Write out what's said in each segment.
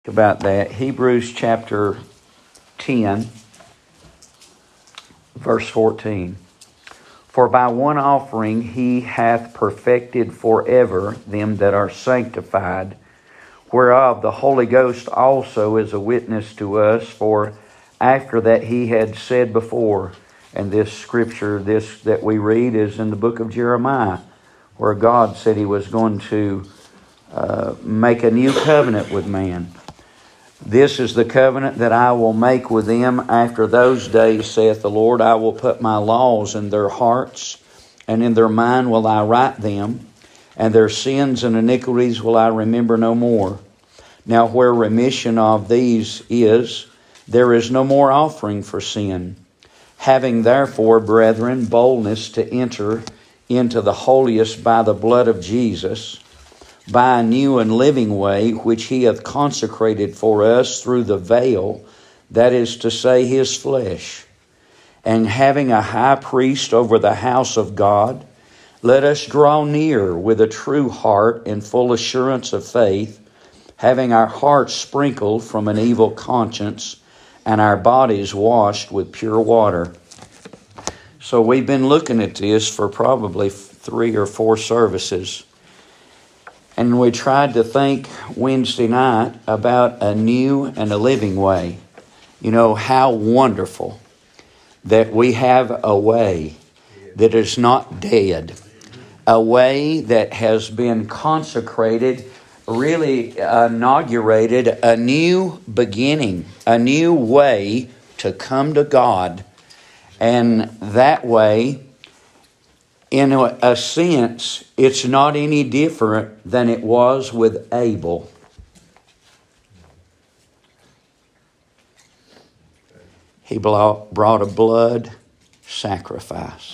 About that. Hebrews chapter 10, verse 14. For by one offering he hath perfected forever them that are sanctified, whereof the Holy Ghost also is a witness to us. For after that he had said before, and this scripture, this that we read, is in the book of Jeremiah, where God said he was going to make a new covenant with man. This is the covenant that I will make with them after those days, saith the Lord. I will put my laws in their hearts, and in their mind will I write them, and their sins and iniquities will I remember no more. Now where remission of these is, there is no more offering for sin. Having therefore, brethren, boldness to enter into the holiest by the blood of Jesus, by a new and living way, which he hath consecrated for us through the veil, that is to say, his flesh. And having a high priest over the house of God, let us draw near with a true heart and full assurance of faith, having our hearts sprinkled from an evil conscience, and our bodies washed with pure water. So we've been looking at this for probably 3 or 4 services. And we tried to think Wednesday night about a new and a living way. You know, how wonderful that we have a way that is not dead. A way that has been consecrated, really inaugurated a new beginning, a new way to come to God. And that way, in a sense, it's not any different than it was with Abel. He brought a blood sacrifice.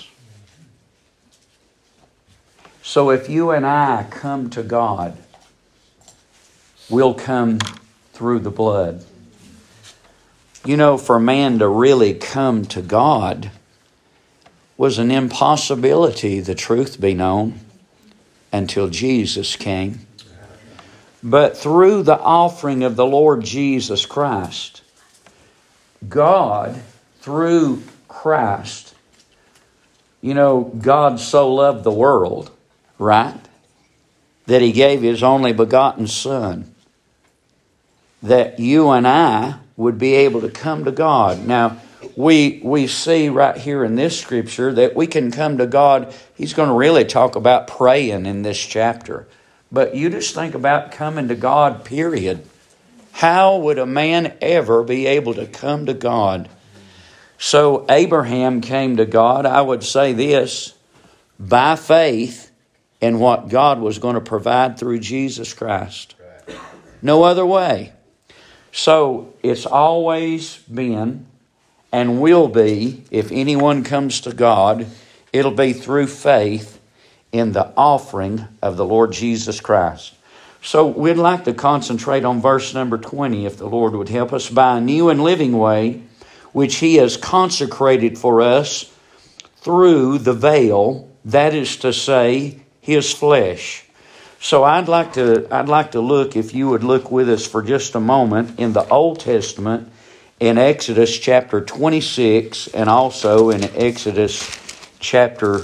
So if you and I come to God, we'll come through the blood. You know, for man to really come to God was an impossibility, the truth be known, until Jesus came. But through the offering of the Lord Jesus Christ, God, through Christ, you know, God so loved the world, right? That he gave his only begotten Son, that you and I would be able to come to God. Now, we see right here in this scripture that we can come to God. He's going to really talk about praying in this chapter. But you just think about coming to God, period. How would a man ever be able to come to God? So Abraham came to God, I would say this, by faith in what God was going to provide through Jesus Christ. No other way. So it's always been and will be, if anyone comes to God, it'll be through faith in the offering of the Lord Jesus Christ. So we'd like to concentrate on verse number 20, if the Lord would help us. By a new and living way, which he has consecrated for us through the veil, that is to say, his flesh. So I'd like to look, if you would look with us for just a moment, in the Old Testament, in Exodus chapter 26, and also in Exodus chapter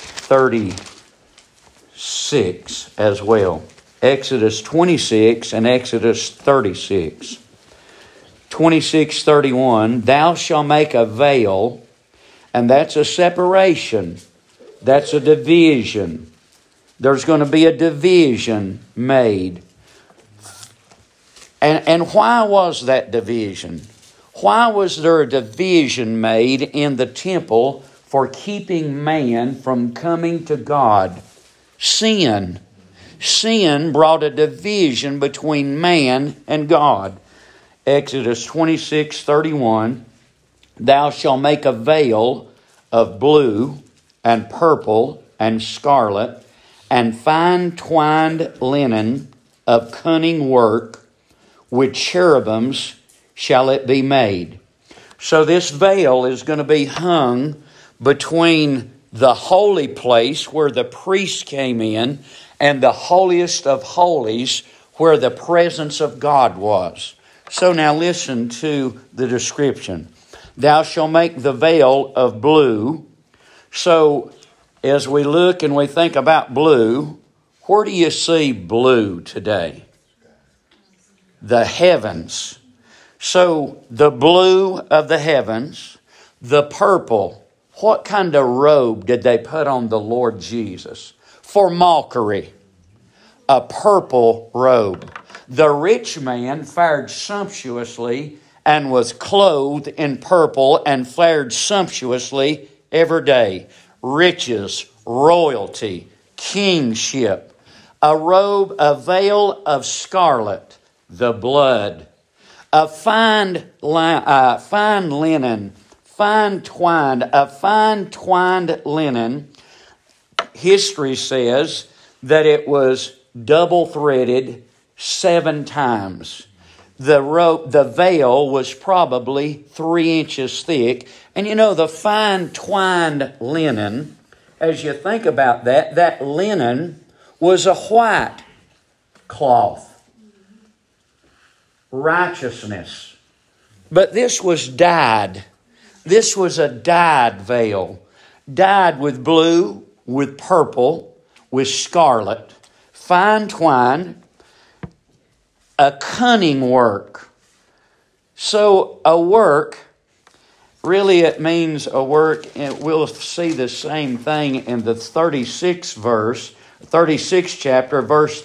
36 as well. Exodus 26 and Exodus 36. 26:31, thou shalt make a veil, and that's a separation. That's a division. There's going to be a division made. And why was that division? Why was there a division made in the temple for keeping man from coming to God? Sin. Sin brought a division between man and God. Exodus 26:31, thou shalt make a veil of blue and purple and scarlet and fine twined linen of cunning work, with cherubims shall it be made. So this veil is going to be hung between the holy place where the priest came in and the holiest of holies, where the presence of God was. So now listen to the description. Thou shalt make the veil of blue. So as we look and we think about blue, where do you see blue today? The heavens. So the blue of the heavens, the purple. What kind of robe did they put on the Lord Jesus? For mockery. A purple robe. The rich man fared sumptuously and was clothed in purple and fared sumptuously every day. Riches, royalty, kingship. A robe, a veil of scarlet, the blood. A fine linen, fine twined linen. History says that it was double threaded 7 times. The rope, the veil was probably 3 inches thick. And you know, the fine twined linen, as you think about that, that linen was a white cloth. Righteousness. But this was dyed. This was a dyed veil. Dyed with blue, with purple, with scarlet. Fine twine. A cunning work. So a work, really it means a work, and we'll see the same thing in the 36th chapter, verse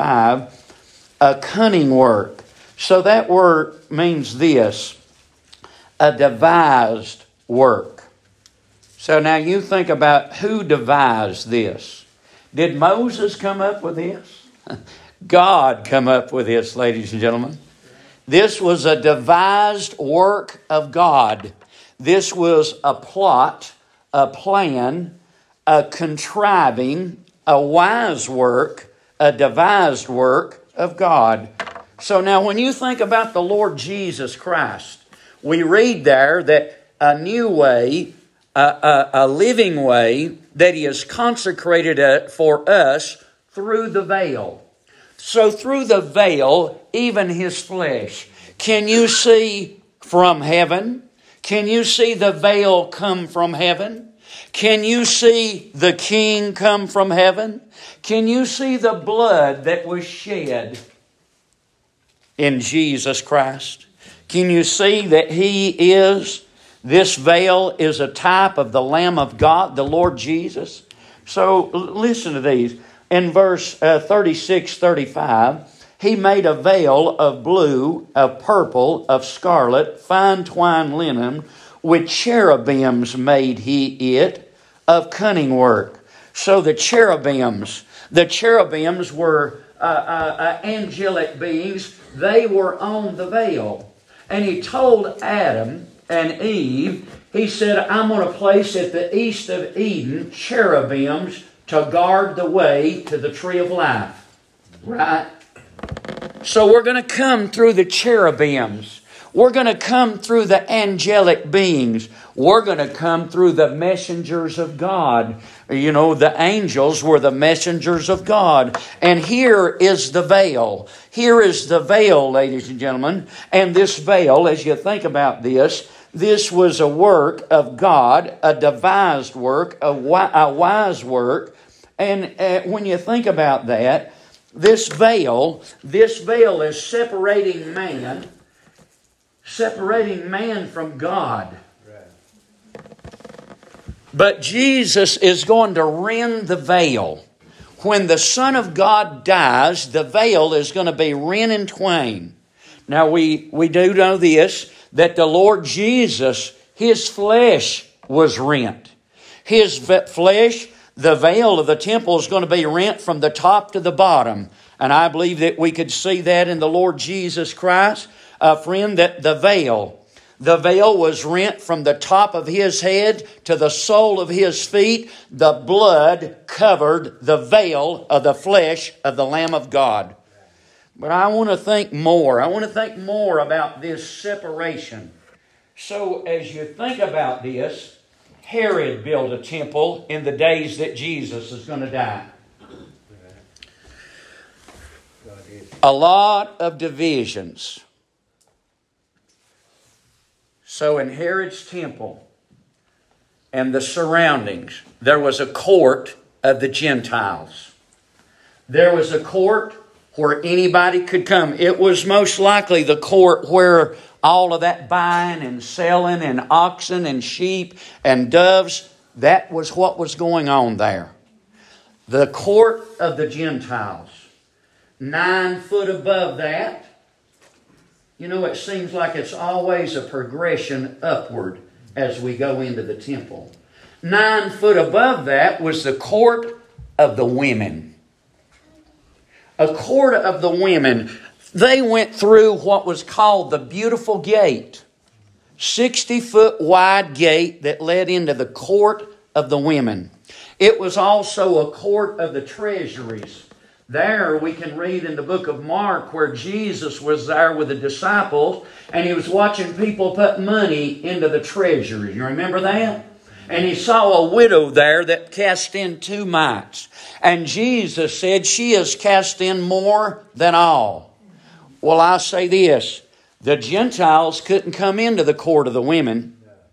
35. A cunning work. So that word means this, a devised work. So now you think about who devised this. Did Moses come up with this? God come up with this, ladies and gentlemen. This was a devised work of God. This was a plot, a plan, a contriving, a wise work, a devised work of God. So now when you think about the Lord Jesus Christ, we read there that a new way, a living way that He has consecrated for us through the veil. So through the veil, even His flesh. Can you see from heaven? Can you see the veil come from heaven? Can you see the King come from heaven? Can you see the blood that was shed in Jesus Christ? Can you see that He is, this veil is a type of the Lamb of God, the Lord Jesus? So listen to these. In verse 36, 35, He made a veil of blue, of purple, of scarlet, fine twined linen, with cherubims made He it, of cunning work. So the cherubims were angelic beings. They were on the veil. And He told Adam and Eve, He said, I'm going to place at the east of Eden cherubims to guard the way to the tree of life. Right? So we're going to come through the cherubims. We're going to come through the angelic beings. We're going to come through the messengers of God. You know, the angels were the messengers of God. And here is the veil. Here is the veil, ladies and gentlemen. And this veil, as you think about this was a work of God, a devised work, a wise work. And when you think about that, this veil is separating man from God. But Jesus is going to rend the veil. When the Son of God dies, the veil is going to be rent in twain. Now we do know this, that the Lord Jesus, His flesh was rent. His flesh, the veil of the temple is going to be rent from the top to the bottom. And I believe that we could see that in the Lord Jesus Christ. Friend, that the veil was rent from the top of His head to the sole of His feet. The blood covered the veil of the flesh of the Lamb of God. But I want to think more. I want to think more about this separation. So as you think about this, Herod built a temple in the days that Jesus is going to die. A lot of divisions. So in Herod's temple and the surroundings, there was a court of the Gentiles. There was a court where anybody could come. It was most likely the court where all of that buying and selling and oxen and sheep and doves, that was what was going on there. The court of the Gentiles. 9 foot above that, you know, it seems like it's always a progression upward as we go into the temple. 9 foot above that was the court of the women. A court of the women. They went through what was called the Beautiful Gate. 60-foot wide gate that led into the court of the women. It was also a court of the treasuries. There we can read in the book of Mark where Jesus was there with the disciples and He was watching people put money into the treasury. You remember that? And He saw a widow there that cast in 2 mites. And Jesus said, she has cast in more than all. Well, I say this. The Gentiles couldn't come into the court of the women.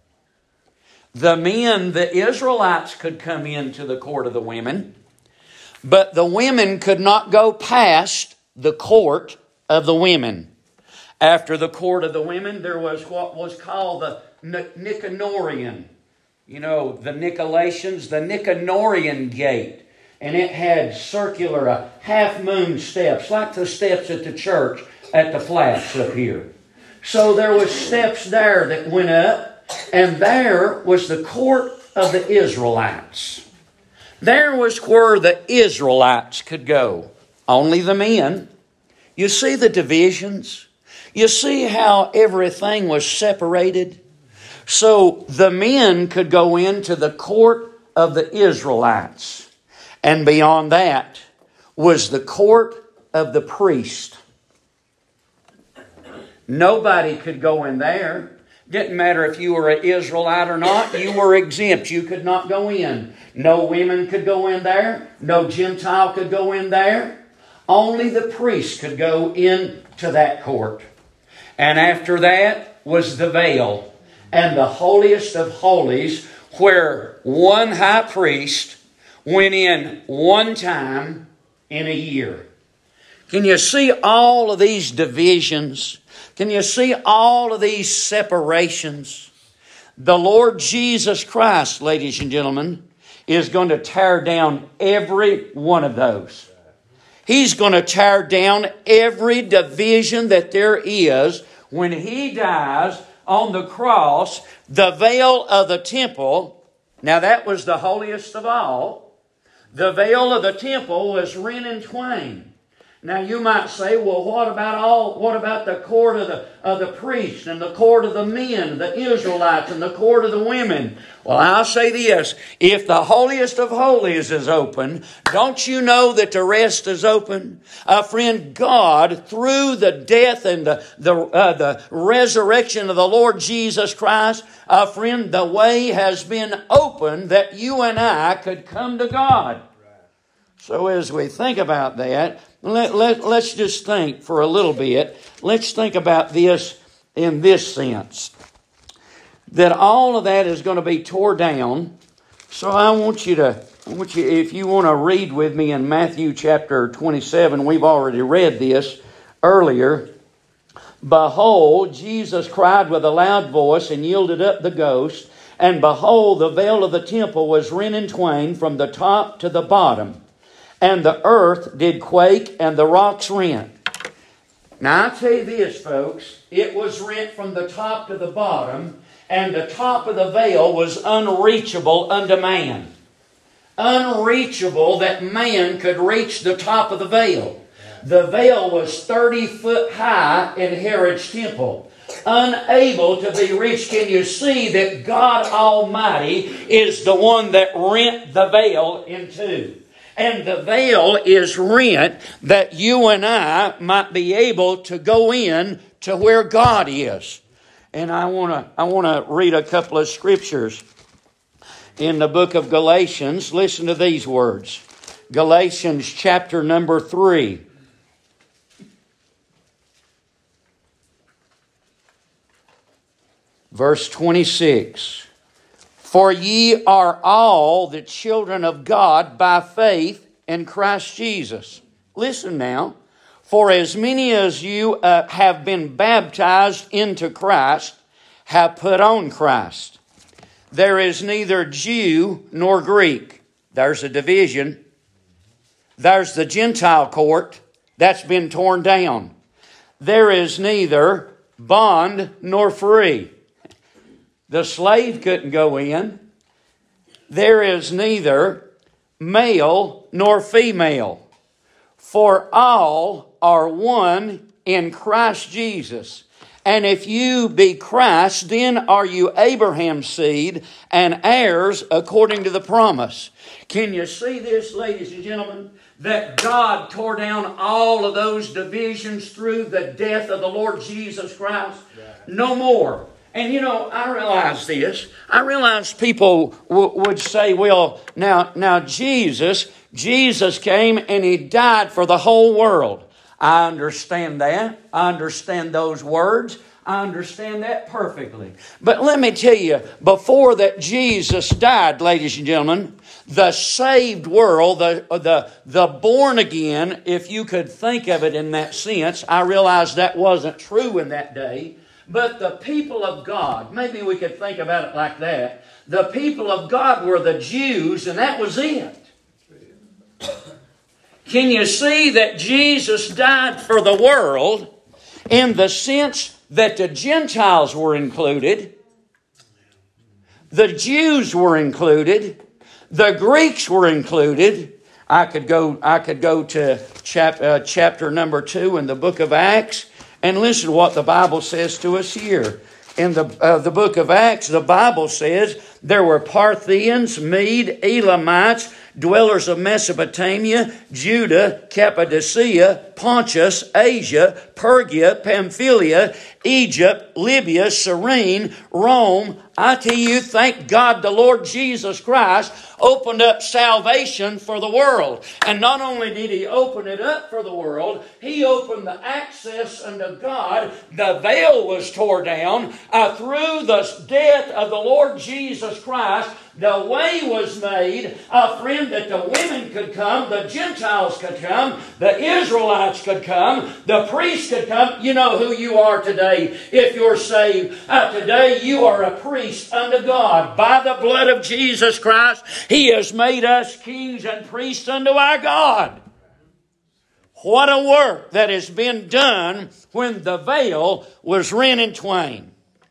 The men, the Israelites, could come into the court of the women. But the women could not go past the court of the women. After the court of the women, there was what was called the Nicanorian. You know, the Nicolaitans, the Nicanorian gate. And it had circular, half-moon steps, like the steps at the church at the flats up here. So there was steps there that went up, and there was the court of the Israelites. There was where the Israelites could go. Only the men. You see the divisions? You see how everything was separated? So the men could go into the court of the Israelites. And beyond that was the court of the priest. Nobody could go in there. Didn't matter if you were an Israelite or not, you were exempt. You could not go in. No women could go in there. No Gentile could go in there. Only the priest could go into that court. And after that was the veil and the holiest of holies, where one high priest went in one time in a year. Can you see all of these divisions? Can you see all of these separations? The Lord Jesus Christ, ladies and gentlemen, is going to tear down every one of those. He's going to tear down every division that there is when He dies on the cross. The veil of the temple, now that was the holiest of all. The veil of the temple was rent in twain. Now you might say, well, what about the court of the priests and the court of the men, the Israelites, and the court of the women? Well, I'll say this. If the holiest of holies is open, don't you know that the rest is open? Friend, God, through the death and the resurrection of the Lord Jesus Christ, friend, the way has been opened that you and I could come to God. So as we think about that, let's just think for a little bit. Let's think about this in this sense. That all of that is going to be tore down. So I want you, if you want to read with me in Matthew chapter 27, we've already read this earlier. Behold, Jesus cried with a loud voice and yielded up the ghost. And behold, the veil of the temple was rent in twain from the top to the bottom. And the earth did quake, and the rocks rent. Now, I tell you this, folks. It was rent from the top to the bottom, and the top of the veil was unreachable unto man. Unreachable that man could reach the top of the veil. The veil was 30 foot high in Herod's temple. Unable to be reached. Can you see that God Almighty is the one that rent the veil in two? And the veil is rent that you and I might be able to go in to where God is. And I want to read a couple of scriptures in the book of Galatians. Listen to these words. Galatians chapter number 3. Verse 26. For ye are all the children of God by faith in Christ Jesus. Listen now. For as many as you have been baptized into Christ, have put on Christ. There is neither Jew nor Greek. There's a division. There's the Gentile court. That's been torn down. There is neither bond nor free. The slave couldn't go in. There is neither male nor female. For all are one in Christ Jesus. And if you be Christ, then are you Abraham's seed and heirs according to the promise. Can you see this, ladies and gentlemen? That God tore down all of those divisions through the death of the Lord Jesus Christ? No more. And you know, I realize this. I realize people would say, well, now Jesus came and He died for the whole world. I understand that. I understand those words. I understand that perfectly. But let me tell you, before that Jesus died, ladies and gentlemen, the saved world, the born again, if you could think of it in that sense, I realize that wasn't true in that day, but the people of God, maybe we could think about it like that, the people of God were the Jews, and that was it. Can you see that Jesus died for the world in the sense that the Gentiles were included, the Jews were included, the Greeks were included? I could go to chapter number 2 in the book of Acts and listen to what the Bible says to us here. In the book of Acts, the Bible says there were Parthians, Mede, Elamites, dwellers of Mesopotamia, Judah, Cappadocia, Pontus, Asia, Pergia, Pamphylia, Egypt, Libya, Cyrene, Rome. I tell you, thank God the Lord Jesus Christ opened up salvation for the world. And not only did He open it up for the world, He opened the access unto God. The veil was torn down. Through the death of the Lord Jesus Christ, the way was made, friend, that the women could come, the Gentiles could come, the Israelites could come, the priests could come. You know who you are today if you're saved. Today you are a priest unto God. By the blood of Jesus Christ, He has made us kings and priests unto our God. What a work that has been done when the veil was rent in twain.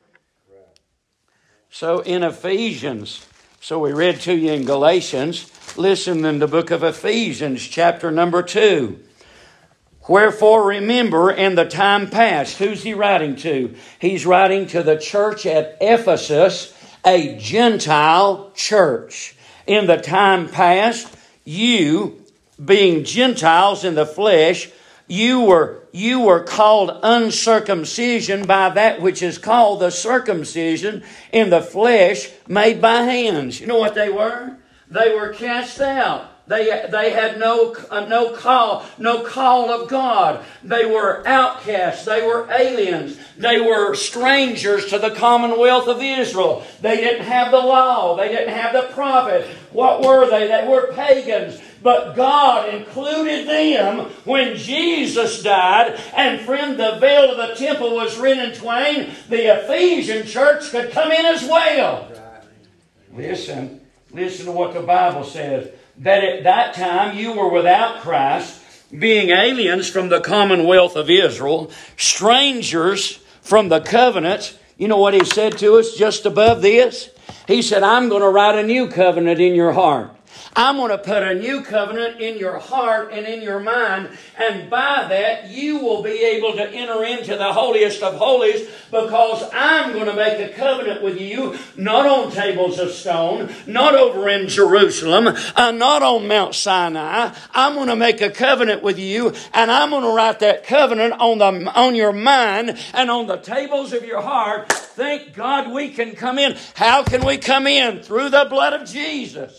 So in Ephesians, so we read to you in Galatians, listen in the book of Ephesians, chapter number 2. Wherefore remember in the time past, who's he writing to? He's writing to the church at Ephesus, a Gentile church. In the time past, you, being Gentiles in the flesh, you were called uncircumcision by that which is called the circumcision in the flesh made by hands. You know what they were? They were cast out. They had no call of God. They were outcasts. They were aliens. They were strangers to the commonwealth of Israel. They didn't have the law. They didn't have the prophet. What were they? They were pagans. But God included them when Jesus died. And friend, the veil of the temple was rent in twain. The Ephesian church could come in as well. Listen to what the Bible says. That at that time you were without Christ, being aliens from the commonwealth of Israel, strangers from the covenants. You know what He said to us just above this? He said, I'm going to write a new covenant in your heart. I'm going to put a new covenant in your heart and in your mind. And by that, you will be able to enter into the holiest of holies, because I'm going to make a covenant with you, not on tables of stone, not over in Jerusalem, not on Mount Sinai. I'm going to make a covenant with you, and I'm going to write that covenant on your mind and on the tables of your heart. Thank God we can come in. How can we come in? Through the blood of Jesus.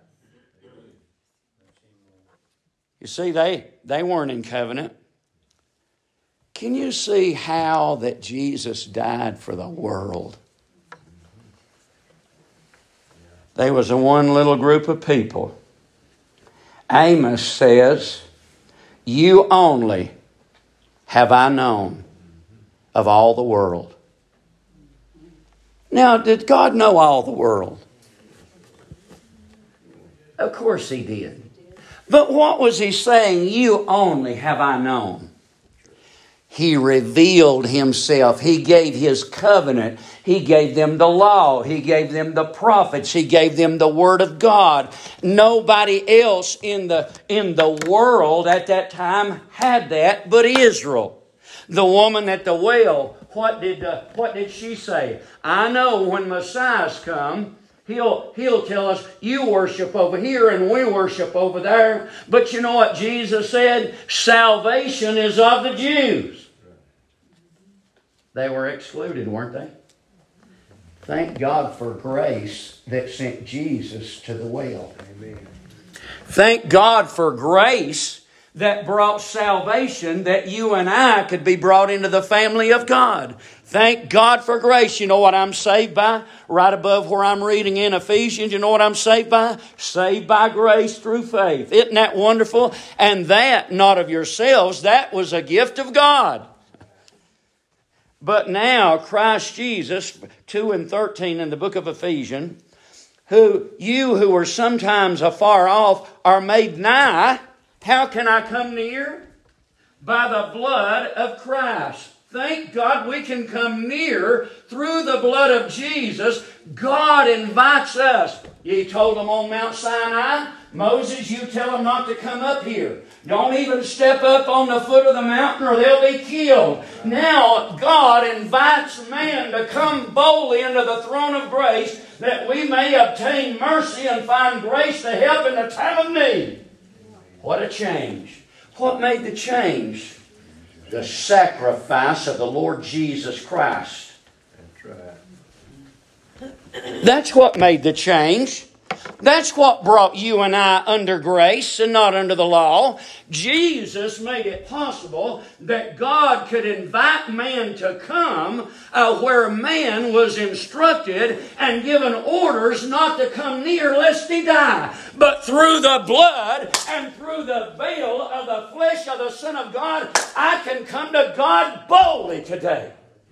You see, they weren't in covenant. Can you see how that Jesus died for the world? There was a one little group of people. Amos says, you only have I known of all the world. Now, did God know all the world? Of course He did. But what was He saying? You only have I known. He revealed Himself. He gave His covenant. He gave them the law. He gave them the prophets. He gave them the Word of God. Nobody else in the world at that time had that but Israel. The woman at the well, what did she say? I know when Messiah's come, He'll tell us, you worship over here and we worship over there. But you know what Jesus said? Salvation is of the Jews. They were excluded, weren't they? Thank God for grace that sent Jesus to the well. Amen. Thank God for grace that brought salvation, that you and I could be brought into the family of God. Thank God for grace. You know what I'm saved by? Right above where I'm reading in Ephesians, you know what I'm saved by? Saved by grace through faith. Isn't that wonderful? And that, not of yourselves, that was a gift of God. But now, Christ Jesus, 2:13 in the book of Ephesians, who were sometimes afar off are made nigh. How can I come near? By the blood of Christ. Thank God we can come near through the blood of Jesus. God invites us. He told them on Mount Sinai, Moses, you tell them not to come up here. Don't even step up on the foot of the mountain or they'll be killed. Now God invites man to come boldly into the throne of grace that we may obtain mercy and find grace to help in the time of need. What a change. What made the change? The sacrifice of the Lord Jesus Christ. That's what made the change. That's what brought you and I under grace and not under the law. Jesus made it possible that God could invite man to come where man was instructed and given orders not to come near lest he die. But through the blood and through the veil of the flesh of the Son of God, I can come to God boldly today.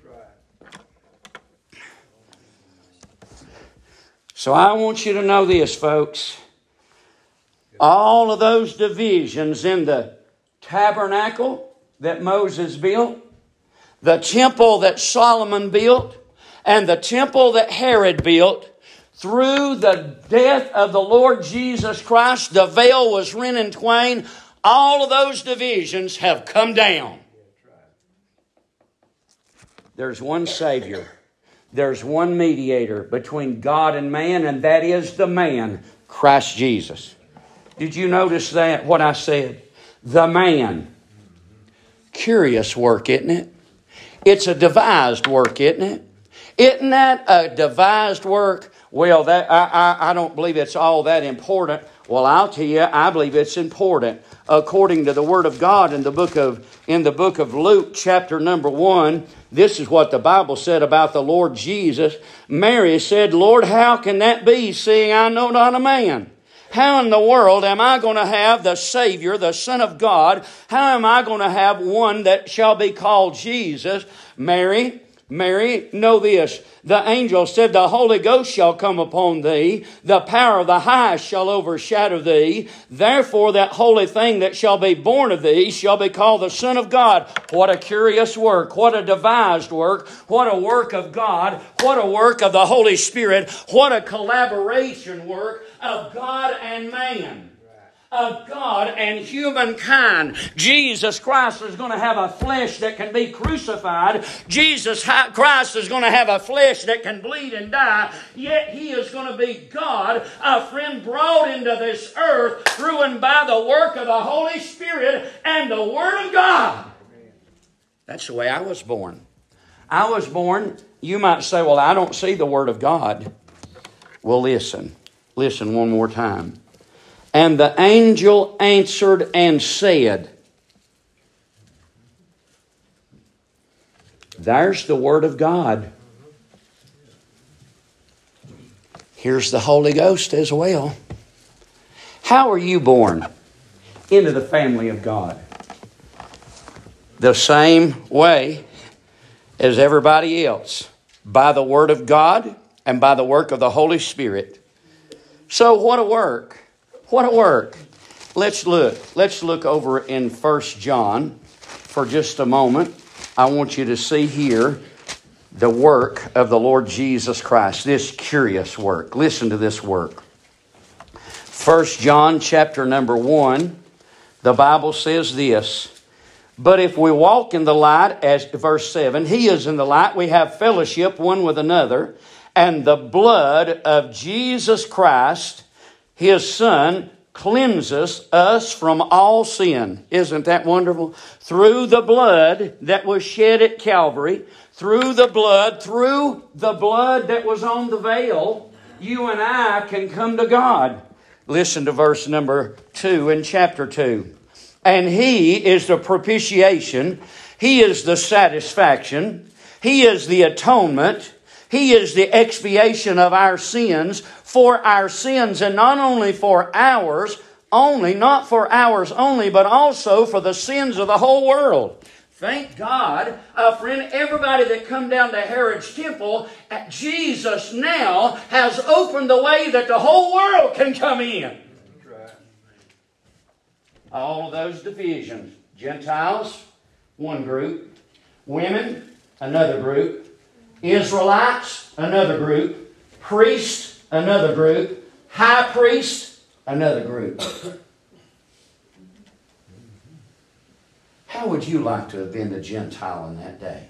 So I want you to know this, folks. All of those divisions in the tabernacle that Moses built, the temple that Solomon built, and the temple that Herod built, through the death of the Lord Jesus Christ, the veil was rent in twain. All of those divisions have come down. There's one Savior. There's one mediator between God and man, and that is the man, Christ Jesus. Did you notice that, what I said? The man. Curious work, isn't it? It's a devised work, isn't it? Isn't that a devised work? Well, that I don't believe it's all that important. Well, I'll tell you, I believe it's important. According to the Word of God in the book of Luke, chapter number 1, this is what the Bible said about the Lord Jesus. Mary said, Lord, how can that be, seeing I know not a man? How in the world am I going to have the Savior, the Son of God? How am I going to have one that shall be called Jesus? Mary, know this. The angel said, the Holy Ghost shall come upon thee. The power of the highest shall overshadow thee. Therefore that holy thing that shall be born of thee shall be called the Son of God. What a curious work. What a devised work. What a work of God. What a work of the Holy Spirit. What a collaboration work of God and man. Of God and humankind. Jesus Christ is going to have a flesh that can be crucified. Jesus Christ is going to have a flesh that can bleed and die. Yet He is going to be God, a friend brought into this earth through and by the work of the Holy Spirit and the Word of God. That's the way I was born. I was born, you might say, well, I don't see the Word of God. Well, listen. Listen one more time. And the angel answered and said, there's the Word of God. Here's the Holy Ghost as well. How are you born into the family of God? The same way as everybody else. By the Word of God and by the work of the Holy Spirit. So what a work. What a work. Let's look. Let's look over in 1 John for just a moment. I want you to see here the work of the Lord Jesus Christ. This curious work. Listen to this work. 1 John chapter number 1. The Bible says this. But if we walk in the light, as verse 7, He is in the light, we have fellowship one with another, and the blood of Jesus Christ, His Son, cleanses us from all sin. Isn't that wonderful? Through the blood that was shed at Calvary, through the blood that was on the veil, you and I can come to God. Listen to verse number 2 in chapter 2. And He is the propitiation. He is the satisfaction. He is the atonement. He is the expiation of our sins, for our sins, and not only for ours only, not for ours only, but also for the sins of the whole world. Thank God, friend, everybody that come down to Herod's temple, Jesus now has opened the way that the whole world can come in. All of those divisions. Gentiles, one group. Women, another group. Israelites, another group. Priests, another group. High priest, another group. How would you like to have been a Gentile in that day?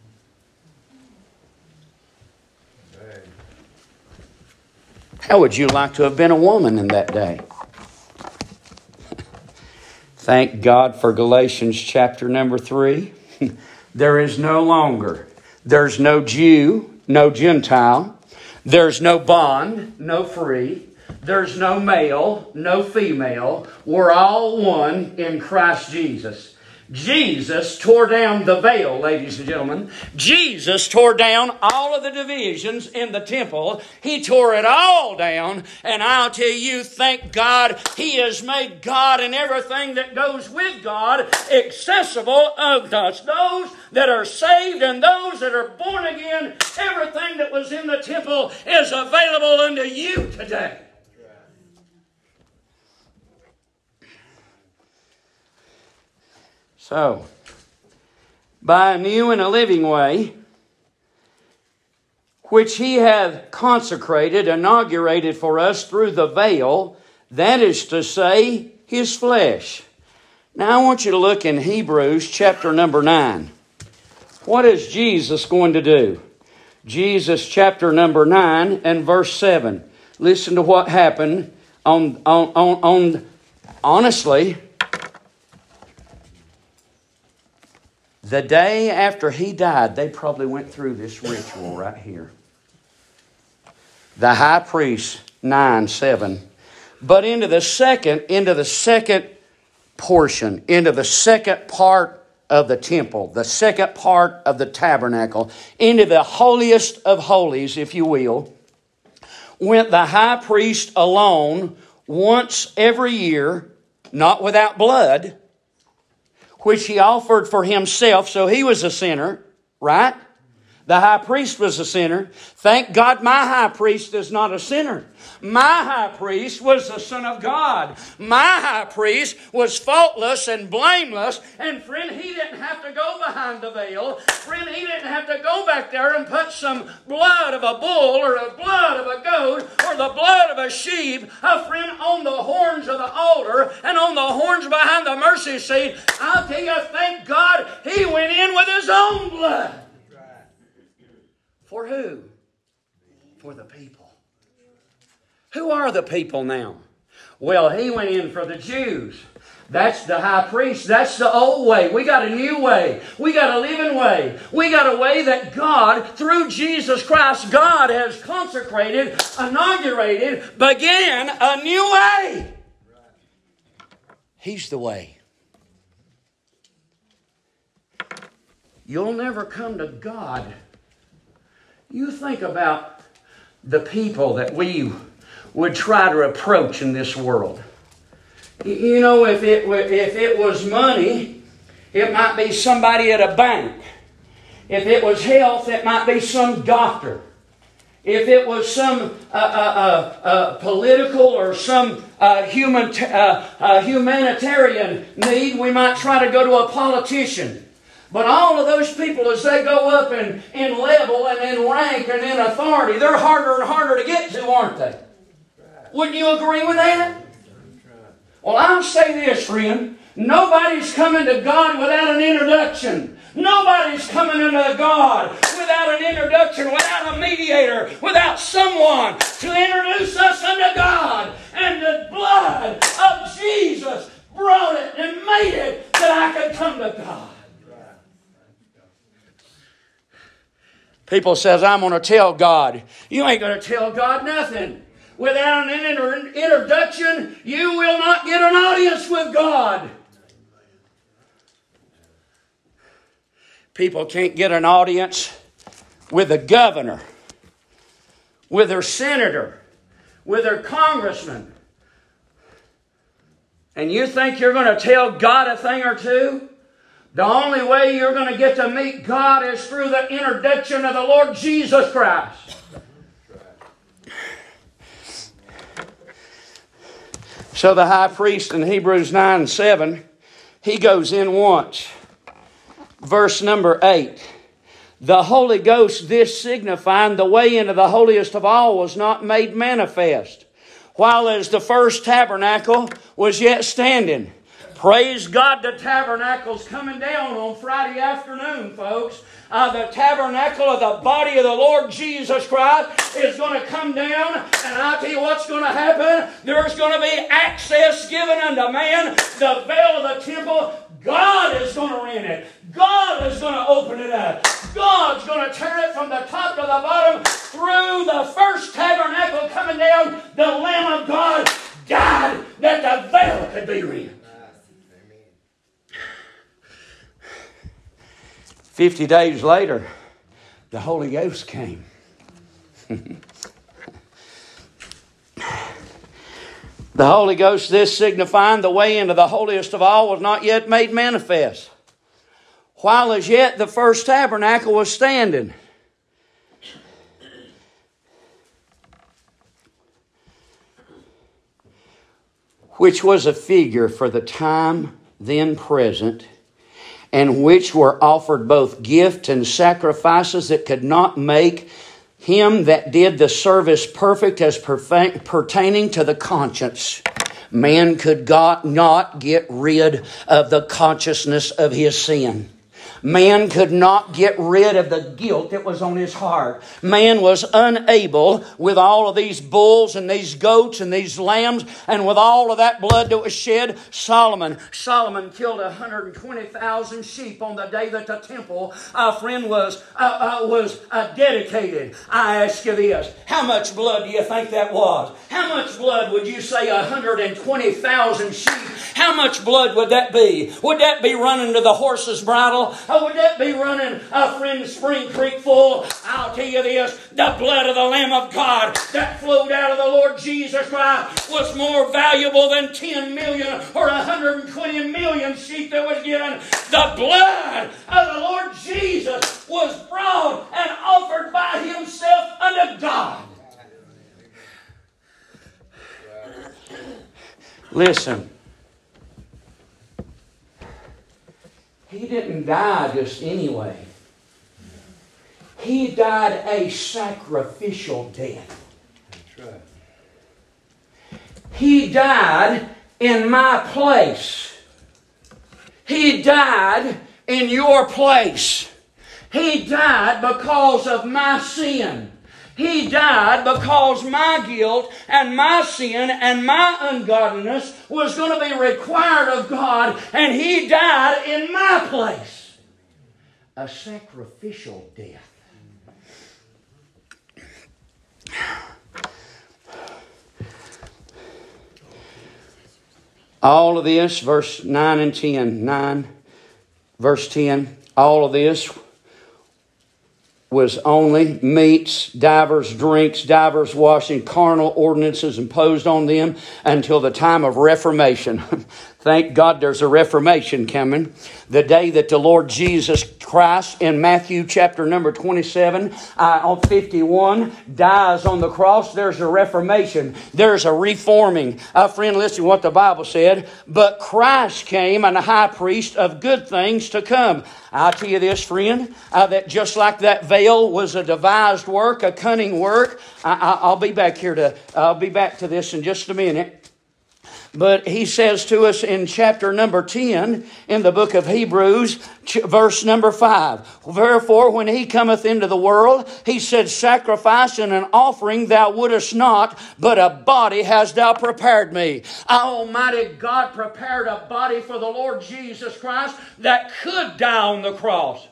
How would you like to have been a woman in that day? Thank God for Galatians chapter number 3. There is no longer, there's no Jew, no Gentile. There's no bond, no free. There's no male, no female. We're all one in Christ Jesus. Jesus tore down the veil, ladies and gentlemen. Jesus tore down all of the divisions in the temple. He tore it all down. And I'll tell you, thank God, He has made God and everything that goes with God accessible of us. Those that are saved and those that are born again, everything that was in the temple is available unto you today. So, by a new and a living way, which He hath consecrated, inaugurated for us through the veil, that is to say, His flesh. Now I want you to look in Hebrews chapter number 9. What is Jesus going to do? Jesus chapter number 9 and verse 7. Listen to what happened honestly, the day after He died, they probably went through this ritual right here. The high priest, 9:7. But into the second portion, into the second part of the temple, the second part of the tabernacle, into the holiest of holies, if you will, went the high priest alone once every year, not without blood, which he offered for himself, so he was a sinner, right? The high priest was a sinner. Thank God my high priest is not a sinner. My high priest was the Son of God. My high priest was faultless and blameless. And friend, he didn't have to go behind the veil. Friend, he didn't have to go back there and put some blood of a bull or the blood of a goat or the blood of a sheep, friend, on the horns of the altar and on the horns behind the mercy seat. I'll tell you, thank God he went in with his own blood. For who? For the people. Who are the people now? Well, he went in for the Jews. That's the high priest. That's the old way. We got a new way. We got a living way. We got a way that God, through Jesus Christ, God has consecrated, inaugurated, began a new way. He's the way. You'll never come to God. You think about the people that we would try to approach in this world. You know, if it was money, it might be somebody at a bank. If it was health, it might be some doctor. If it was some political or some humanitarian need, we might try to go to a politician. But all of those people, as they go up in level and in rank and in authority, they're harder and harder to get to, aren't they? Wouldn't you agree with that? Well, I'll say this, friend. Nobody's coming to God without an introduction. Nobody's coming unto God without an introduction, without a mediator, without someone to introduce us unto God. And the blood of Jesus brought it and made it that I could come to God. People says, I'm going to tell God. You ain't going to tell God nothing. Without an introduction, you will not get an audience with God. People can't get an audience with a governor, with their senator, with their congressman. And you think you're going to tell God a thing or two? The only way you're going to get to meet God is through the introduction of the Lord Jesus Christ. So the high priest in Hebrews 9:7, he goes in once. Verse number 8. The Holy Ghost, this signifying the way into the holiest of all, was not made manifest, while as the first tabernacle was yet standing. Praise God, the tabernacle's coming down on Friday afternoon, folks. The tabernacle of the body of the Lord Jesus Christ is going to come down, and I'll tell you what's going to happen. There's going to be access given unto man. The veil of the temple, God is going to rend it. God is going to open it up. God's going to tear it from the top to the bottom. Through the first tabernacle coming down, the Lamb of God died that the veil could be rent. 50 days later, the Holy Ghost came. The Holy Ghost, this signifying the way into the holiest of all, was not yet made manifest, while as yet the first tabernacle was standing. Which was a figure for the time then present, and which were offered both gift and sacrifices that could not make him that did the service perfect as pertaining to the conscience. Man could not get rid of the consciousness of his sin. Man could not get rid of the guilt that was on his heart. Man was unable, with all of these bulls and these goats and these lambs, and with all of that blood that was shed. Solomon killed 120,000 sheep on the day that the temple, was dedicated. I ask you this: how much blood do you think that was? How much blood would you say 120,000 sheep? How much blood would that be? Would that be running to the horse's bridle? Or would that be running friend Spring Creek full? I'll tell you this: the blood of the Lamb of God that flowed out of the Lord Jesus Christ was more valuable than 10 million or 120 million sheep that was given. The blood of the Lord Jesus was brought and offered by Himself unto God. Listen. He didn't die just anyway. He died a sacrificial death. That's right. He died in my place. He died in your place. He died because of my sin. He died because my guilt and my sin and my ungodliness was going to be required of God, and He died in my place. A sacrificial death. All of this, verse 9 and 10, 9, verse 10, all of this was only meats, divers drinks, divers washing, carnal ordinances imposed on them until the time of Reformation. Thank God there's a Reformation coming. The day that the Lord Jesus Christ in Matthew chapter number 27 on 51 dies on the cross. There's a Reformation. There's a reforming. Friend, listen to what the Bible said. But Christ came and a high priest of good things to come. I'll tell you this, friend, that just like that veil was a devised work, a cunning work. I'll be back to this in just a minute. But he says to us in chapter number 10 in the book of Hebrews, verse number 5. Therefore, when he cometh into the world, he said, sacrifice and an offering thou wouldest not, but a body hast thou prepared me. Almighty God prepared a body for the Lord Jesus Christ that could die on the cross.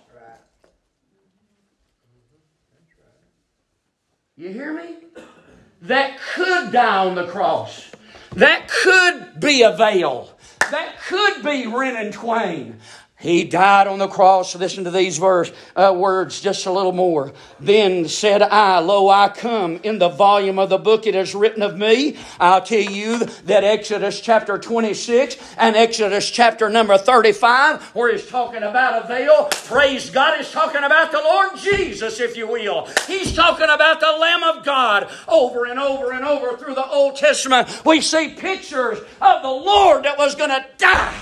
You hear me? That could die on the cross. That could be a veil. That could be rent in twain. He died on the cross. Listen to these words just a little more. Then said I, lo, I come. In the volume of the book it is written of me. I'll tell you that Exodus chapter 26 and Exodus chapter number 35, where he's talking about a veil, praise God, he's talking about the Lord Jesus, if you will. He's talking about the Lamb of God. Over and over and over through the Old Testament, we see pictures of the Lord that was going to die.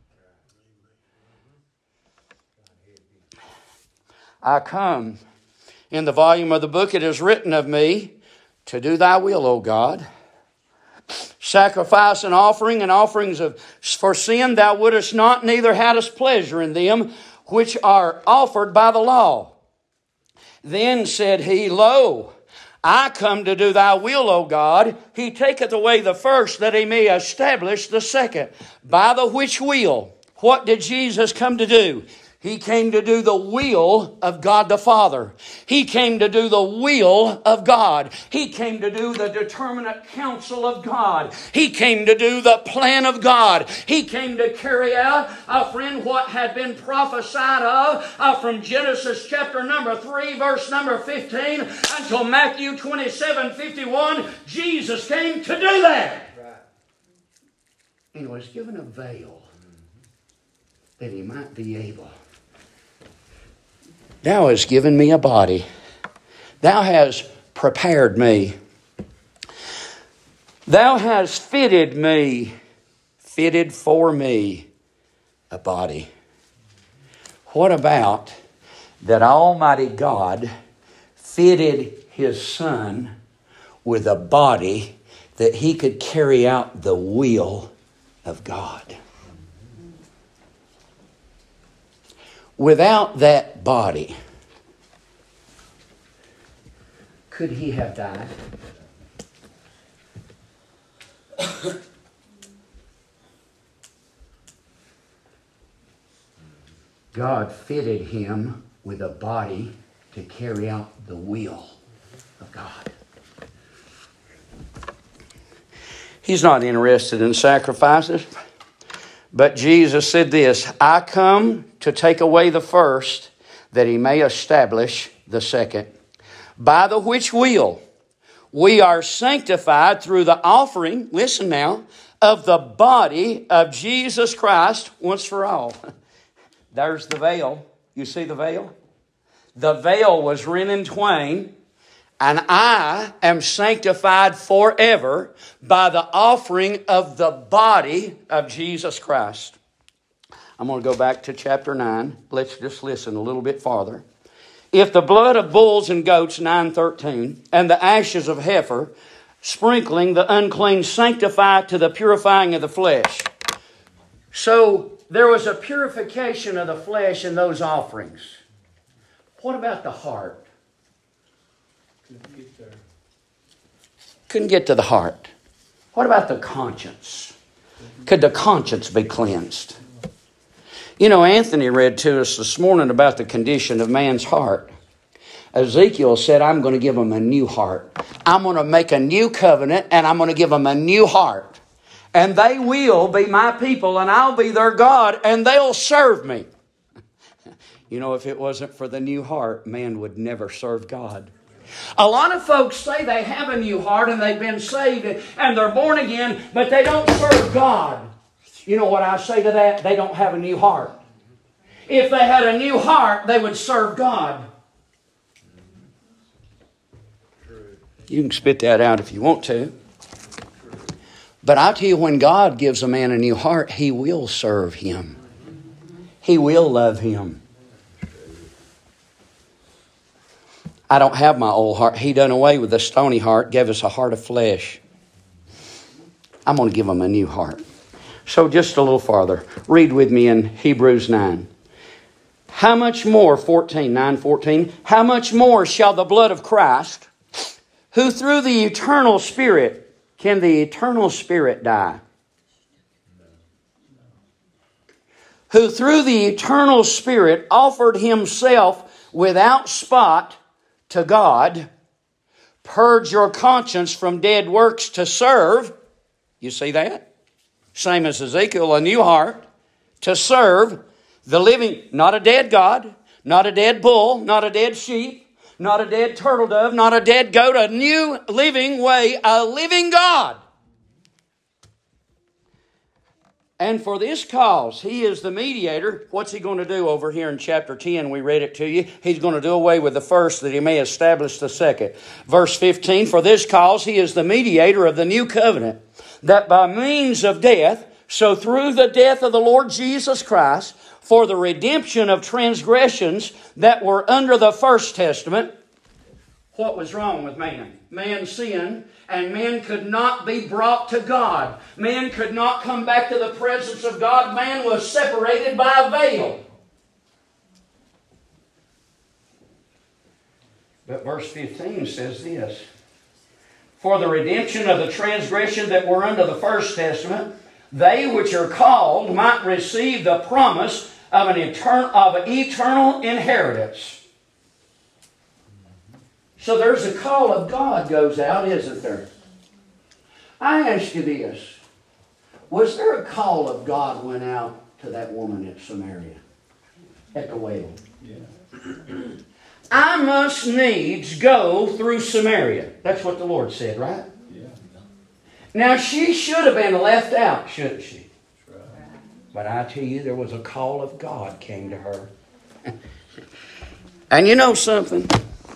I come. In the volume of the book it is written of me to do thy will, O God. Sacrifice and offerings for sin thou wouldest not, neither hadst pleasure in them which are offered by the law. Then said he, Lo, I come to do thy will, O God. He taketh away the first, that he may establish the second. By the which will, what did Jesus come to do? He came to do the will of God the Father. He came to do the will of God. He came to do the determinate counsel of God. He came to do the plan of God. He came to carry out, friend, what had been prophesied of from Genesis chapter number 3, verse number 15, until Matthew 27:51. Jesus came to do that. And he was given a veil that he might be able. Thou hast given me a body. Thou hast prepared me. Thou hast fitted for me a body. What about that Almighty God fitted His Son with a body that He could carry out the will of God? Without that body, could He have died? God fitted Him with a body to carry out the will of God. He's not interested in sacrifices. But Jesus said this, I come to take away the first, that He may establish the second. By the which will we are sanctified through the offering, listen now, of the body of Jesus Christ once for all. There's the veil. You see the veil? The veil was rent in twain. And I am sanctified forever by the offering of the body of Jesus Christ. I'm going to go back to chapter 9. Let's just listen a little bit farther. If the blood of bulls and goats, 9:13, and the ashes of heifer, sprinkling the unclean, sanctify to the purifying of the flesh. So there was a purification of the flesh in those offerings. What about the heart? Couldn't get to the heart. What about the conscience? Could the conscience be cleansed? You know, Anthony read to us this morning about the condition of man's heart. Ezekiel said, I'm going to give them a new heart. I'm going to make a new covenant and I'm going to give them a new heart. And they will be my people and I'll be their God and they'll serve me. You know, if it wasn't for the new heart, man would never serve God. A lot of folks say they have a new heart and they've been saved and they're born again, but they don't serve God. You know what I say to that? They don't have a new heart. If they had a new heart, they would serve God. You can spit that out if you want to. But I tell you, when God gives a man a new heart, He will serve him. He will love him. I don't have my old heart. He done away with the stony heart, gave us a heart of flesh. I'm going to give him a new heart. So just a little farther. Read with me in Hebrews 9. How much more, 9:14, how much more shall the blood of Christ, who through the eternal Spirit, can the eternal Spirit die? Who through the eternal Spirit offered Himself without spot to God, purge your conscience from dead works to serve. You see that? Same as Ezekiel, a new heart to serve the living, not a dead God, not a dead bull, not a dead sheep, not a dead turtle dove, not a dead goat, a new living way, a living God. And for this cause, He is the mediator. What's He going to do over here in chapter 10? We read it to you. He's going to do away with the first that He may establish the second. Verse 15, for this cause He is the mediator of the new covenant, that by means of death, so through the death of the Lord Jesus Christ, for the redemption of transgressions that were under the first testament. What was wrong with man? Man sinned, and man could not be brought to God. Man could not come back to the presence of God. Man was separated by a veil. But verse 15 says this, for the redemption of the transgression that were under the first testament, they which are called might receive the promise of an eternal inheritance. So there's a call of God goes out, isn't there? I ask you this. Was there a call of God went out to that woman at Samaria? At the well? Yeah. I must needs go through Samaria. That's what the Lord said, right? Yeah. Now she should have been left out, shouldn't she? Right. But I tell you, there was a call of God came to her. And you know something?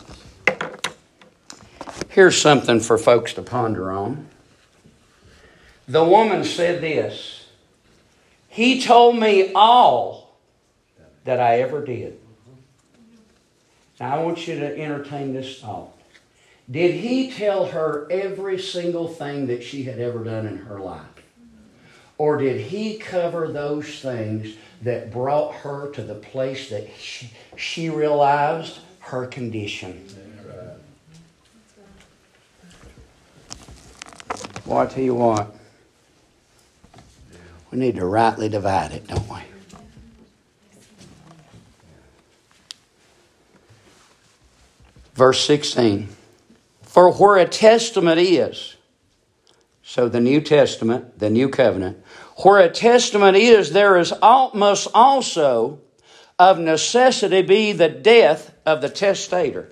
Here's something for folks to ponder on. The woman said this, He told me all that I ever did. Now I want you to entertain this thought. Did He tell her every single thing that she had ever done in her life? Or did He cover those things that brought her to the place that she realized her condition? Well, I tell you what, we need to rightly divide it, don't we? Verse 16, for where a testament is, so the New Testament, the New Covenant, where a testament is, there must also of necessity be the death of the testator.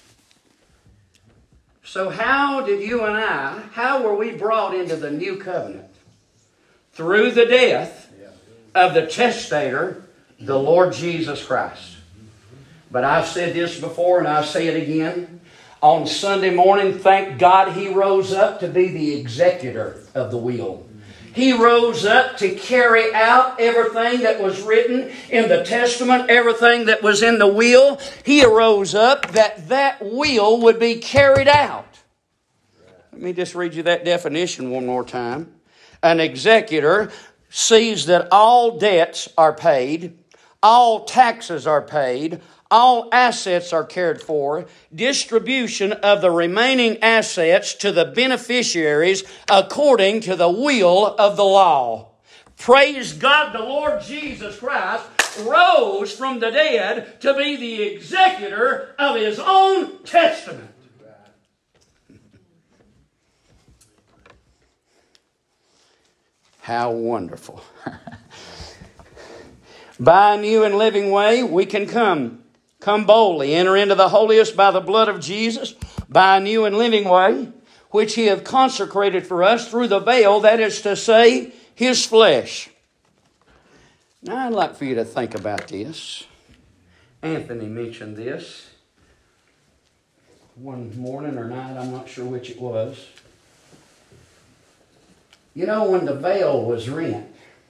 So how did you and how were we brought into the new covenant? Through the death of the testator, the Lord Jesus Christ. But I've said this before and I'll say it again. On Sunday morning, thank God He rose up to be the executor of the will. He rose up to carry out everything that was written in the Testament, everything that was in the will. He arose up that will would be carried out. Let me just read you that definition one more time. An executor sees that all debts are paid, all taxes are paid, all assets are cared for, distribution of the remaining assets to the beneficiaries according to the will of the law. Praise God, the Lord Jesus Christ rose from the dead to be the executor of His own testament. How wonderful. By a new and living way, we can come boldly, enter into the holiest by the blood of Jesus, by a new and living way, which He hath consecrated for us through the veil, that is to say, His flesh. Now, I'd like for you to think about this. Anthony mentioned this one morning or night, I'm not sure which it was. You know, when the veil was rent,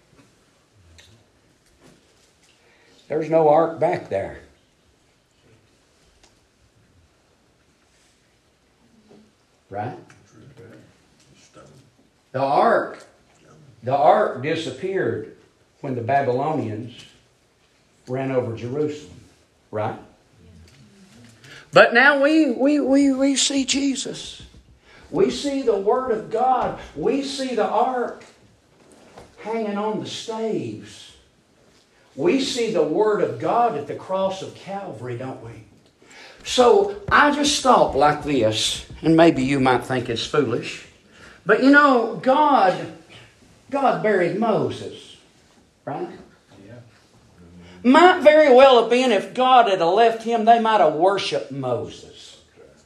there's no ark back there. Right? The ark disappeared when the Babylonians ran over Jerusalem. Right? But now we see Jesus. We see the Word of God. We see the ark hanging on the staves. We see the Word of God at the cross of Calvary, don't we? So I just thought like this, and maybe you might think it's foolish, but you know, God buried Moses, right? Yeah. Might very well have been if God had left him, they might have worshipped Moses.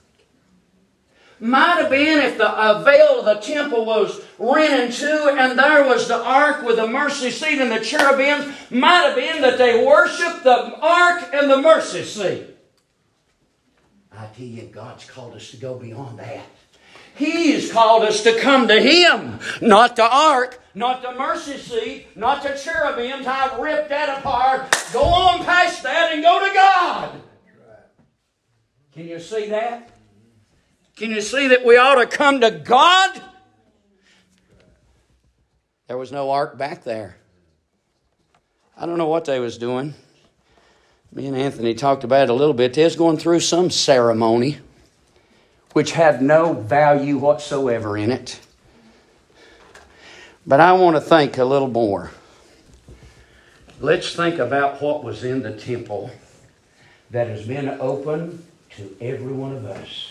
Might have been if the veil of the temple was rent in two and there was the ark with the mercy seat and the cherubims. Might have been that they worshipped the ark and the mercy seat. I tell you, God's called us to go beyond that. He's called us to come to Him. Not the ark, not the mercy seat, not the cherubims. I've ripped that apart. Go on past that and go to God. Can you see that? Can you see that we ought to come to God? There was no ark back there. I don't know what they was doing. Me and Anthony talked about it a little bit. They was going through some ceremony which had no value whatsoever in it. But I want to think a little more. Let's think about what was in the temple that has been open to every one of us.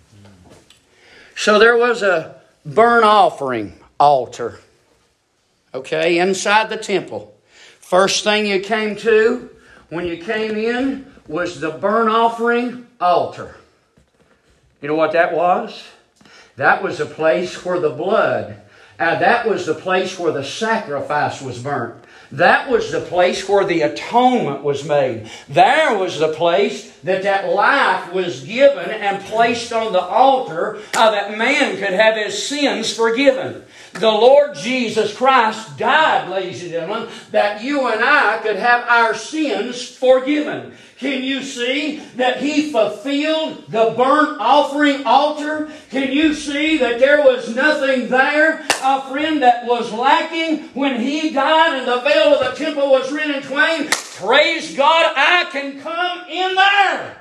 So there was a burnt offering altar, okay, inside the temple. First thing you came to when you came in was the burnt offering altar. You know what that was? That was a place where the blood, that was the place where the sacrifice was burnt. That was the place where the atonement was made. There was the place that life was given and placed on the altar that man could have his sins forgiven. The Lord Jesus Christ died, ladies and gentlemen, that you and I could have our sins forgiven. Can you see that He fulfilled the burnt offering altar? Can you see that there was nothing there, friend, that was lacking when He died and the veil of the temple was rent in twain? Praise God, I can come in there.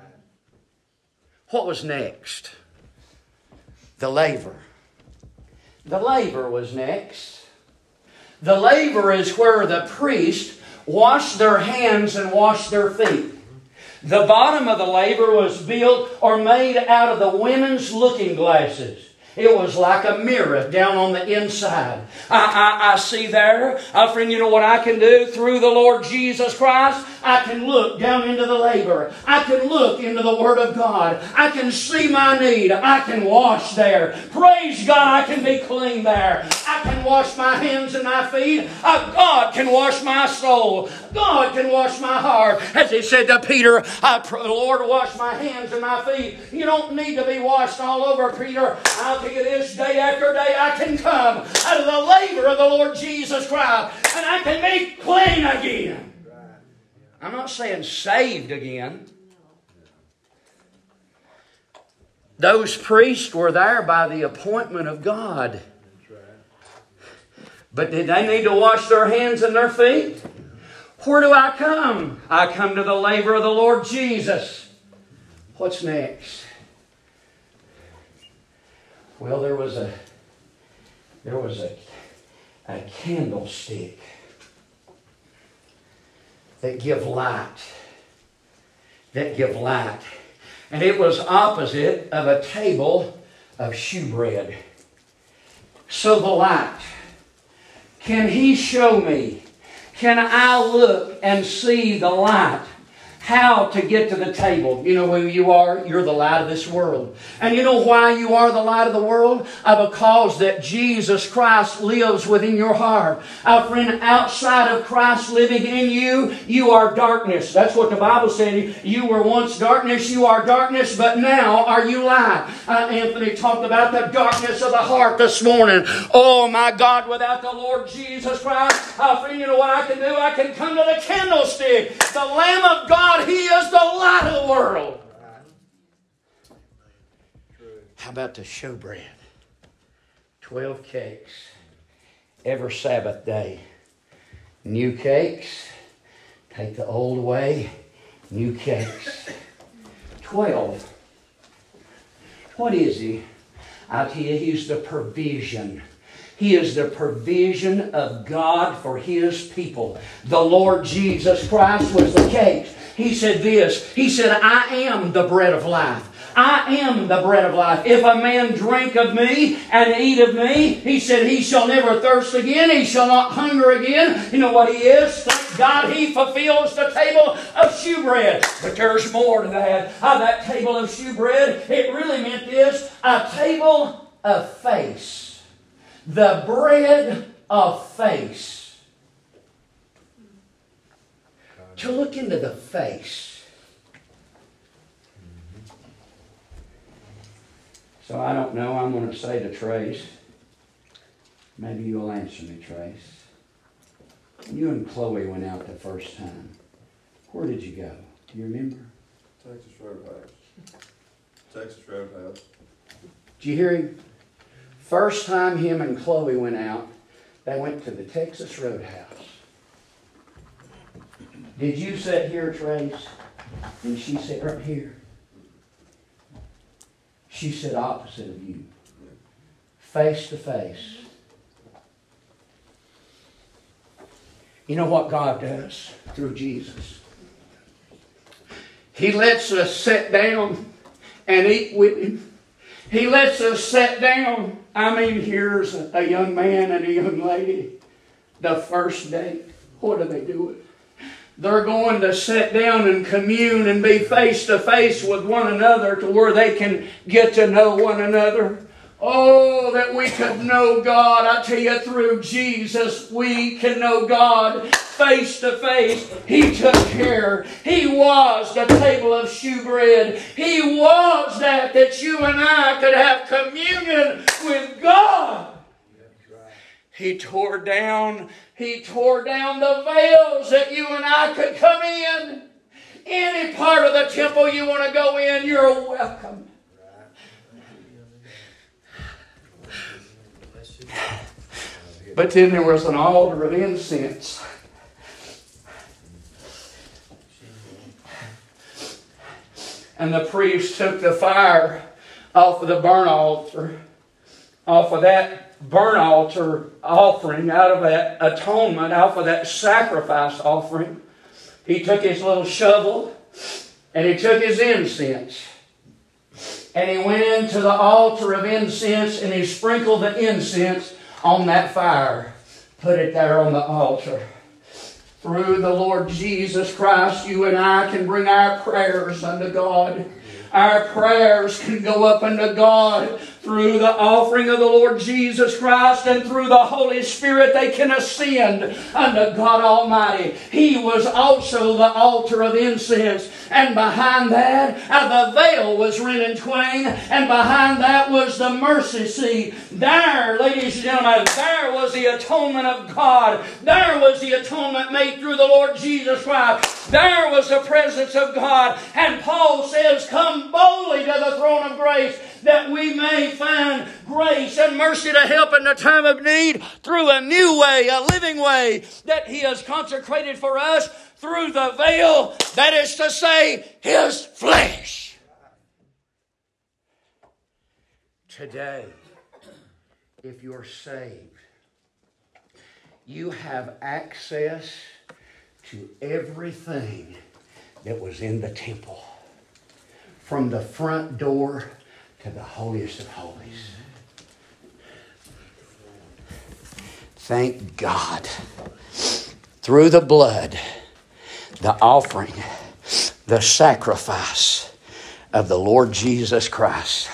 What was next? The laver. The laver was next. The laver is where the priest washed their hands and washed their feet. The bottom of the laver was built or made out of the women's looking glasses. It was like a mirror down on the inside. I see there, friend, you know what I can do through the Lord Jesus Christ? I can look down into the laver. I can look into the Word of God. I can see my need. I can wash there. Praise God, I can be clean there. I can wash my hands and my feet. God can wash my soul. God can wash my heart. As He said to Peter, Lord, wash my hands and my feet. You don't need to be washed all over, Peter. I'll tell you this, day after day I can come out of the laver of the Lord Jesus Christ and I can be clean again. I'm not saying saved again. Those priests were there by the appointment of God. But did they need to wash their hands and their feet? Where do I come? I come to the laver of the Lord Jesus. What's next? Well, there was a candlestick that give light. And it was opposite of a table of shewbread. So the light. Can He show me? Can I look and see the light? How to get to the table. You know who you are? You're the light of this world. And you know why you are the light of the world? Because that Jesus Christ lives within your heart. Friend, outside of Christ living in you, you are darkness. That's what the Bible said. You were once darkness, you are darkness, but now are you light. Anthony talked about the darkness of the heart this morning. Oh my God, without the Lord Jesus Christ, friend, you know what I can do? I can come to the candlestick. The Lamb of God, He is the light of the world. How about the showbread? 12 cakes every Sabbath day. New cakes. Take the old away. New cakes. 12. What is He? I tell you, He's the provision. He is the provision of God for His people. The Lord Jesus Christ was the cake. He said this. He said, I am the bread of life. I am the bread of life. If a man drink of me and eat of me, He said, he shall never thirst again. He shall not hunger again. You know what He is? Thank God He fulfills the table of shewbread. But there's more to that. That table of shewbread, it really meant this. A table of face. The bread of face. To look into the face. So I don't know. I'm going to say to Trace. Maybe you'll answer me, Trace. You and Chloe went out the first time. Where did you go? Do you remember? Texas Roadhouse. Texas Roadhouse. Did you hear him? First time him and Chloe went out, they went to the Texas Roadhouse. Did you sit here, Trace? And she sat right here. She sat opposite of you. Face to face. You know what God does through Jesus? He lets us sit down and eat with Him. He lets us sit down. I mean, here's a young man and a young lady. The first date. What are they doing? They're going to sit down and commune and be face to face with one another to where they can get to know one another. Oh, that we could know God. I tell you, through Jesus, we can know God face to face. He took care. He was the table of shewbread. He was that you and I could have communion with God. He tore down the veils that you and I could come in. Any part of the temple you want to go in, you're welcome. But then there was an altar of incense. And the priest took the fire off of the burnt altar, off of that burnt altar offering, out of that atonement, off of that sacrifice offering. He took his little shovel and he took his incense. And he went into the altar of incense and he sprinkled the incense on that fire. Put it there on the altar. Through the Lord Jesus Christ, you and I can bring our prayers unto God. Our prayers can go up unto God through the offering of the Lord Jesus Christ, and through the Holy Spirit they can ascend unto God Almighty. He was also the altar of incense, and behind that the veil was rent in twain, and behind that was the mercy seat. There, ladies and gentlemen, there was the atonement of God. There was the atonement made through the Lord Jesus Christ. There was the presence of God. And Paul says, come boldly to the throne of grace, that we may find grace and mercy to help in the time of need, through a new way, a living way that He has consecrated for us through the veil, that is to say, His flesh. Today, if you're saved, you have access to everything that was in the temple, from the front door to the holiest of holies. Thank God. through the blood, the offering, the sacrifice of the Lord Jesus Christ.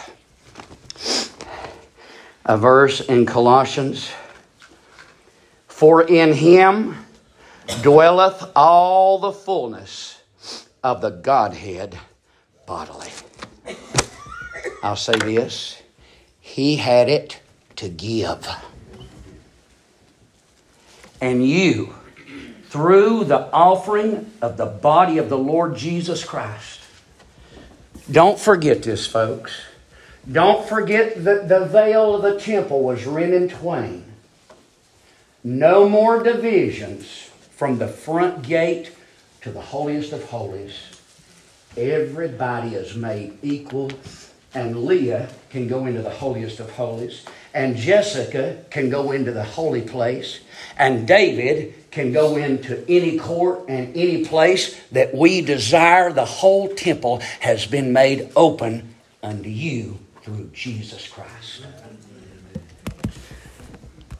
A verse in Colossians, for in him dwelleth all the fullness of the Godhead bodily. I'll say this, he had it to give. And you, through the offering of the body of the Lord Jesus Christ, don't forget this, folks. Don't forget that the veil of the temple was rent in twain. No more divisions from the front gate to the holiest of holies. Everybody is made equal, and Leah can go into the holiest of holies, and Jessica can go into the holy place, and David can go into any court and any place that we desire. The whole temple has been made open unto you through Jesus Christ.